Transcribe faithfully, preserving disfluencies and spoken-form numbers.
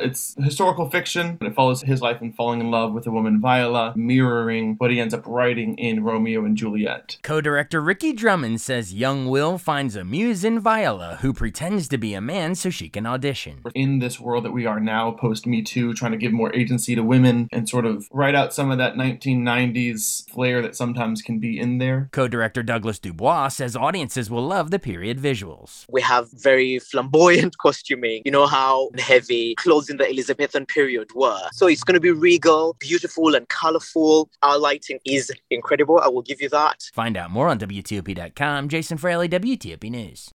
It's historical fiction, and it follows his life in falling in love with the woman Viola, mirroring what he ends up writing in Romeo and Juliet. Co-director Ricky Drummond says young Will finds a muse in Viola who pretends to be a man so she can audition. In this world that we are now, post-Me Too, trying to give more agency to women and sort of write out some of that nineteen nineties flair that sometimes can be in there. Co-director Douglas Dubois says audiences will love the period visuals. We have very flamboyant costuming. You know how heavy clothes in the Elizabethan period were. So it's going to be regal, beautiful, and colorful. Our lighting is incredible. I will give you that. Find out more on W T O P dot com. Jason Fraley, W T O P News.